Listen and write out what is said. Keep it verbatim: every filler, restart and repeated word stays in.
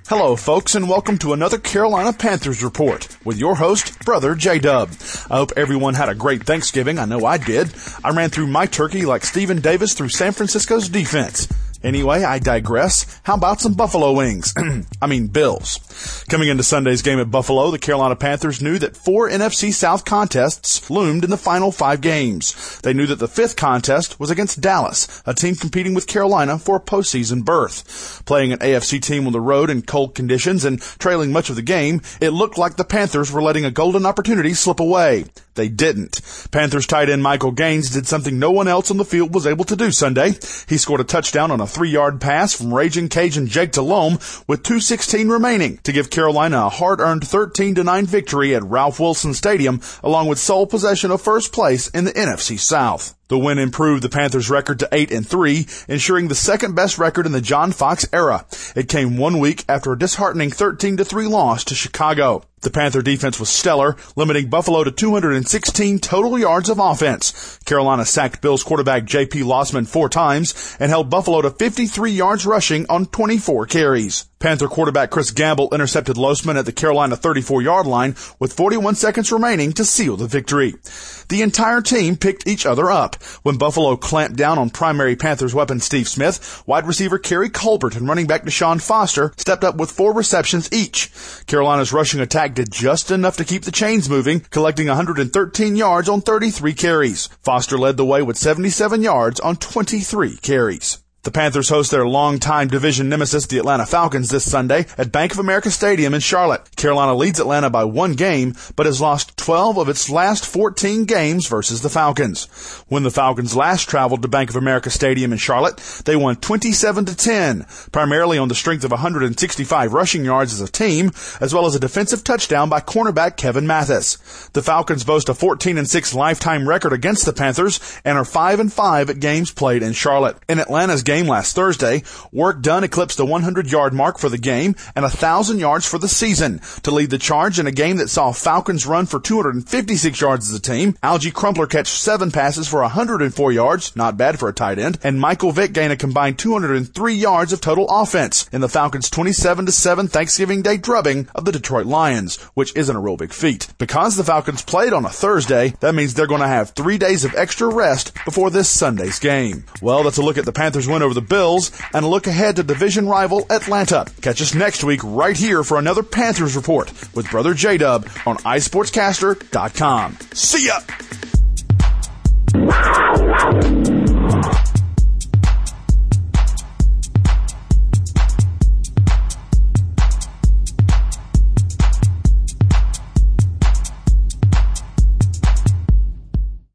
Hello, folks, and welcome to another Carolina Panthers report with your host, Brother J-Dub. I hope everyone had a great Thanksgiving. I know I did. I ran through my turkey like Stephen Davis through San Francisco's defense. Anyway, I digress. How about some Buffalo wings? I mean, Bills. Coming into Sunday's game at Buffalo, the Carolina Panthers knew that four N F C South contests loomed in the final five games. They knew that the fifth contest was against Dallas, a team competing with Carolina for a postseason berth. Playing an A F C team on the road in cold conditions and trailing much of the game, it looked like the Panthers were letting a golden opportunity slip away. They didn't. Panthers tight end Michael Gaines did something no one else on the field was able to do Sunday. He scored a touchdown on a three-yard pass from Raging Cajun Jake Delhomme with two sixteen remaining to give Carolina a hard-earned thirteen to nine victory at Ralph Wilson Stadium, along with sole possession of first place in the N F C South. The win improved the Panthers' record to eight and three, ensuring the second-best record in the John Fox era. It came one week after a disheartening thirteen to three loss to Chicago. The Panther defense was stellar, limiting Buffalo to two hundred sixteen total yards of offense. Carolina sacked Bills quarterback J P. Lossman four times and held Buffalo to fifty-three yards rushing on twenty-four carries. Panther quarterback Chris Gamble intercepted Lossman at the Carolina thirty-four-yard line with forty-one seconds remaining to seal the victory. The entire team picked each other up. When Buffalo clamped down on primary Panthers weapon Steve Smith, wide receiver Kerry Colbert and running back Deshaun Foster stepped up with four receptions each. Carolina's rushing attack did just enough to keep the chains moving, collecting one hundred thirteen yards on thirty-three carries. Foster led the way with seventy-seven yards on twenty-three carries. The Panthers host their longtime division nemesis, the Atlanta Falcons, this Sunday at Bank of America Stadium in Charlotte. Carolina leads Atlanta by one game, but has lost twelve of its last fourteen games versus the Falcons. When the Falcons last traveled to Bank of America Stadium in Charlotte, they won twenty-seven to ten, primarily on the strength of one hundred sixty-five rushing yards as a team, as well as a defensive touchdown by cornerback Kevin Mathis. The Falcons boast a fourteen and six lifetime record against the Panthers and are five and five at games played in Charlotte. In Atlanta's game last Thursday, work done eclipsed the hundred-yard mark for the game and one thousand yards for the season to lead the charge in a game that saw Falcons run for two hundred fifty-six yards as a team, Algie Crumpler catch seven passes for one hundred four yards, not bad for a tight end, and Michael Vick gain a combined two hundred three yards of total offense in the Falcons' twenty-seven to seven Thanksgiving Day drubbing of the Detroit Lions, which isn't a real big feat. Because the Falcons played on a Thursday, that means they're going to have three days of extra rest before this Sunday's game. Well, that's a look at the Panthers' win over the Bills and a look ahead to division rival Atlanta. Catch us next week right here for another Panthers report with Brother J-Dub on i sports caster dot com. See ya!